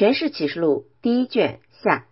全是启示录第1卷下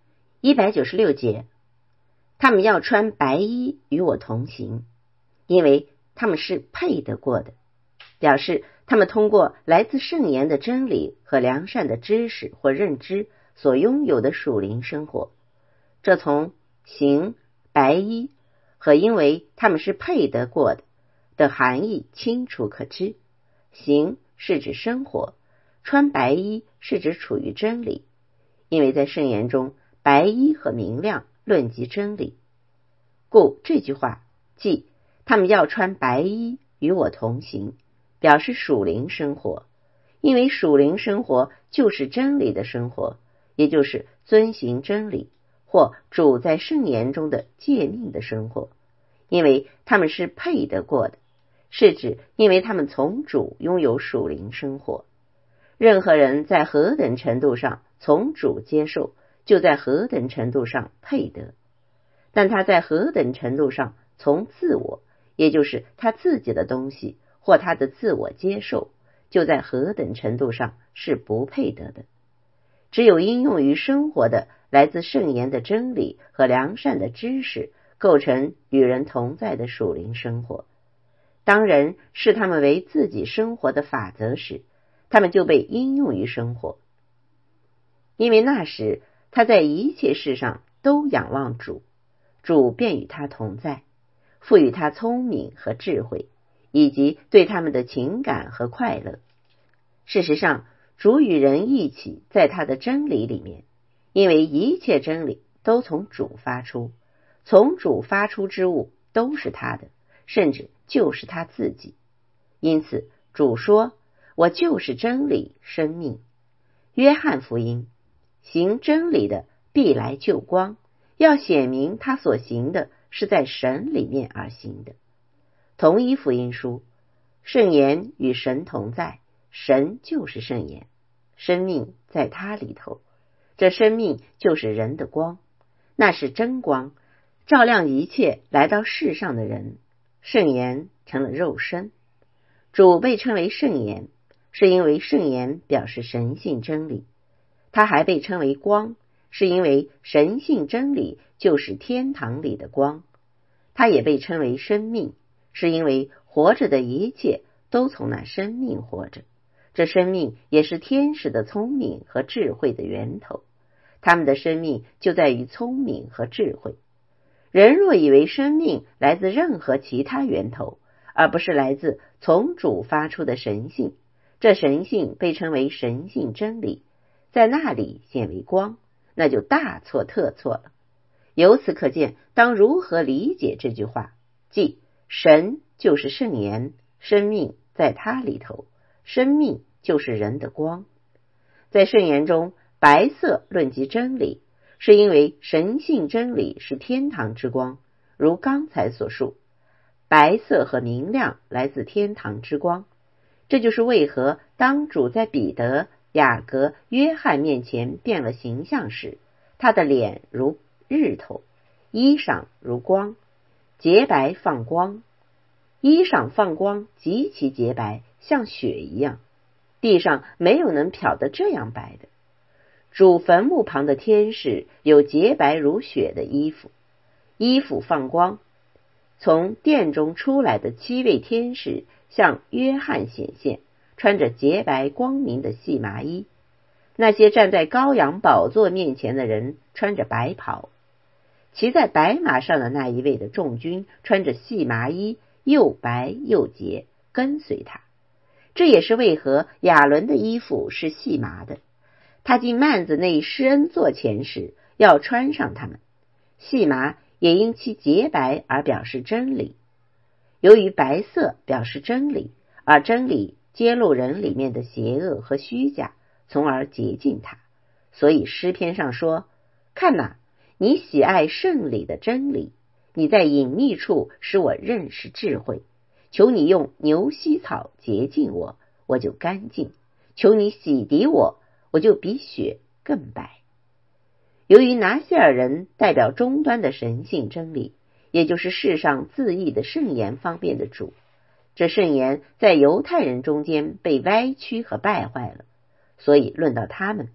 196节，他们要穿白衣与我同行，因为他们是配得过的，表示他们通过来自圣言的真理和良善的知识或认知所拥有的属灵生活。这从行白衣和因为他们是配得过的含义清楚可知。行是指生活，穿白衣是指处于真理，因为在圣言中，白衣和明亮论及真理。故这句话即他们要穿白衣与我同行，表示属灵生活，因为属灵生活就是真理的生活，也就是遵行真理或主在圣言中的诫命的生活。因为他们是配得过的，是指因为他们从主拥有属灵生活。任何人在何等程度上从主接受，就在何等程度上配得，但他在何等程度上从自我，也就是他自己的东西或他的自我接受，就在何等程度上是不配得的。只有应用于生活的来自圣言的真理和良善的知识，构成与人同在的属灵生活。当人视他们为自己生活的法则时，他们就被应用于生活，因为那时他在一切事上都仰望主，主便与他同在，赋予他聪明和智慧，以及对他们的情感和快乐。事实上，主与人一起在他的真理里面，因为一切真理都从主发出，从主发出之物都是他的，甚至就是他自己。因此主说，我就是真理生命。约翰福音，行真理的必来就光，要显明他所行的是在神里面而行的。同一福音书，圣言与神同在，神就是圣言，生命在他里头，这生命就是人的光，那是真光，照亮一切来到世上的人。圣言成了肉身，主被称为圣言，是因为圣言表示神性真理。他还被称为光，是因为神性真理就是天堂里的光。他也被称为生命，是因为活着的一切都从那生命活着，这生命也是天使的聪明和智慧的源头，他们的生命就在于聪明和智慧。人若以为生命来自任何其他源头，而不是来自从主发出的神性，这神性被称为神性真理，在那里显为光，那就大错特错了。由此可见，当如何理解这句话，即神就是圣言，生命在他里头，生命就是人的光。在圣言中，白色论及真理，是因为神性真理是天堂之光，如刚才所述，白色和明亮来自天堂之光。这就是为何当主在彼得、雅各、约翰面前变了形象时，他的脸如日头，衣裳如光，洁白放光，衣裳放光极其洁白，像雪一样，地上没有能漂得这样白的。主坟墓旁的天使有洁白如雪的衣服，衣服放光。从殿中出来的7位天使向约翰显现，穿着洁白光明的细麻衣。那些站在羔羊宝座面前的人穿着白袍，骑在白马上的那一位的众军穿着细麻衣，又白又洁，跟随他。这也是为何亚伦的衣服是细麻的，他进幔子内施恩座前时要穿上它们。细麻也因其洁白而表示真理。由于白色表示真理，而真理揭露人里面的邪恶和虚假，从而洁净它，所以诗篇上说，看哪，你喜爱圣理的真理，你在隐秘处使我认识智慧。求你用牛膝草洁净我，我就干净；求你洗涤我，我就比雪更白。由于拿西尔人代表终端的神性真理，也就是世上自义的圣言方面的主，这圣言在犹太人中间被歪曲和败坏了，所以论到他们，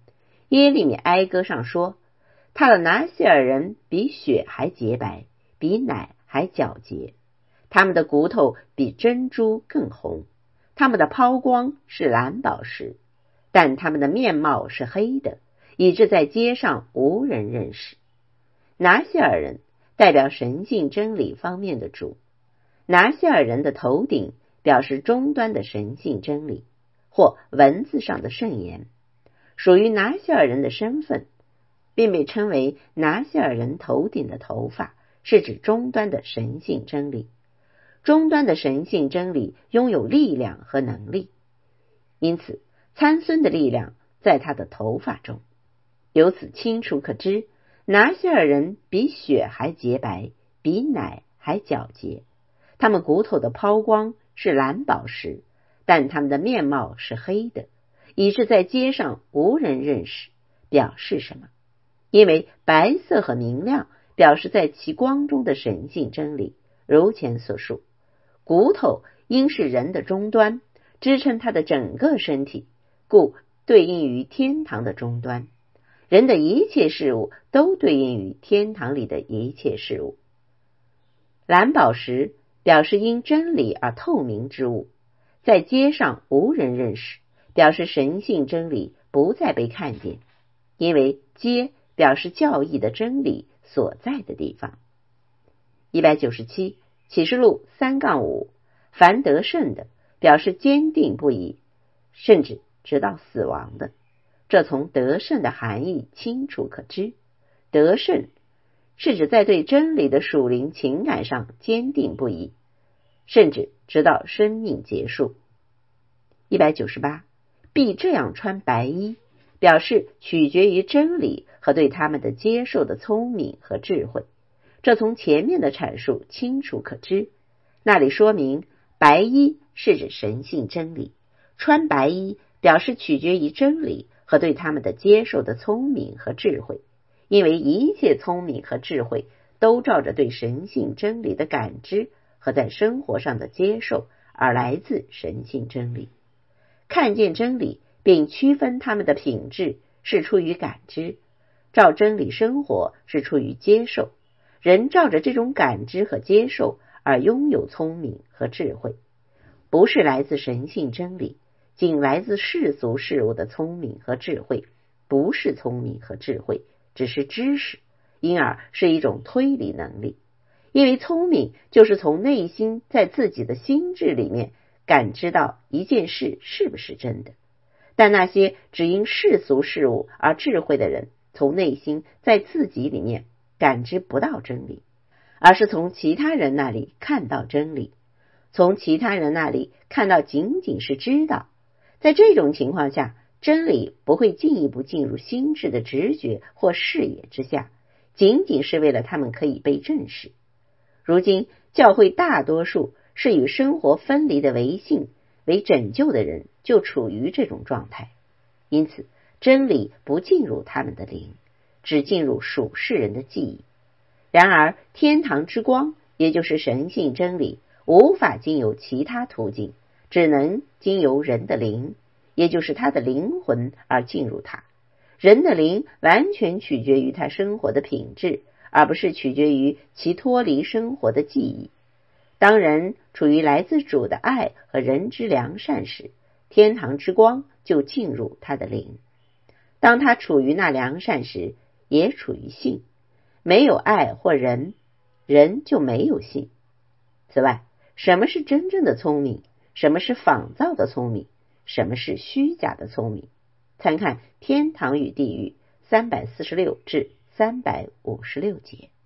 耶利米哀歌上说，他的拿细尔人比雪还洁白，比奶还皎洁，他们的骨头比珍珠更红，他们的抛光是蓝宝石，但他们的面貌是黑的，以致在街上无人认识。拿细尔人代表神性真理方面的主，拿细尔人的头顶表示终端的神性真理，或文字上的圣言。属于拿细尔人的身份并被称为拿细尔人头顶的头发，是指终端的神性真理。终端的神性真理拥有力量和能力，因此参孙的力量在他的头发中。由此清楚可知，拿细尔人比雪还洁白，比奶还皎洁，他们骨头的抛光是蓝宝石，但他们的面貌是黑的，以致在街上无人认识。表示什么？因为白色和明亮表示在其光中的神性真理。如前所述，骨头应是人的终端，支撑他的整个身体，故对应于天堂的终端。人的一切事物都对应于天堂里的一切事物。蓝宝石表示因真理而透明之物，在街上无人认识，表示神性真理不再被看见，因为街表示教义的真理所在的地方。197启示录3-5，凡得胜的表示坚定不移，甚至直到死亡的。这从得胜的含义清楚可知。得胜是指在对真理的属灵情感上坚定不移，甚至直到生命结束。198必这样穿白衣，表示取决于真理和对他们的接受的聪明和智慧。这从前面的阐述清楚可知。那里说明白衣是指神性真理，穿白衣表示取决于真理和对他们的接受的聪明和智慧，因为一切聪明和智慧都照着对神性真理的感知和在生活上的接受而来自神性真理。看见真理并区分他们的品质是出于感知，照真理生活是出于接受。人照着这种感知和接受而拥有聪明和智慧，不是来自神性真理，仅来自世俗事物的聪明和智慧，不是聪明和智慧，只是知识，因而是一种推理能力。因为聪明就是从内心在自己的心智里面感知到一件事是不是真的，但那些只因世俗事物而智慧的人，从内心在自己里面感知不到真理，而是从其他人那里看到真理，从其他人那里看到仅仅是知道。在这种情况下，真理不会进一步进入心智的直觉或视野之下，仅仅是为了他们可以被证实。如今教会大多数是与生活分离的为信为拯救的人就处于这种状态，因此真理不进入他们的灵，只进入属世人的记忆。然而天堂之光，也就是神性真理，无法经由其他途径，只能经由人的灵，也就是他的灵魂而进入他。人的灵完全取决于他生活的品质，而不是取决于其脱离生活的记忆。当人处于来自主的爱和人之良善时，天堂之光就进入他的灵。当他处于那良善时，也处于性。没有爱或人，人就没有性。此外，什么是真正的聪明？什么是仿造的聪明？什么是虚假的聪明？参看《天堂与地狱》346至356节。